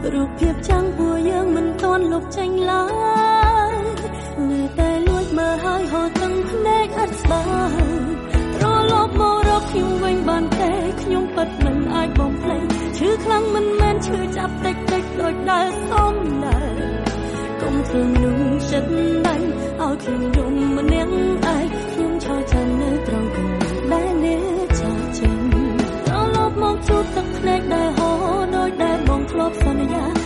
រូបភាពចាំងពួកយើងមិនទាន់លុបចេញឡើយនៅតែលួចមើលហើយហូរទាំងភ្នែកអត់ស្បើយត្រឡប់មករកខ្ញុំវិញបានទេខ្ញុំពិតមិនអាចបំភ្លេចឈឺខ្លាំងមិនមែនឈឺចាប់តិចតិចដូចដែលសំដែងកុំធ្វើមនុស្សចិត្តដៃឲ្យខ្ញុំយំម្នាក់ឯងខ្ញុំឈរចាំនៅត្រង់កន្លែងដែលអ្នកចាចេញត្រឡប់មកជួបទឹកភ្នែកដែលហូរដោយដែលបងធ្លាប់សន្យា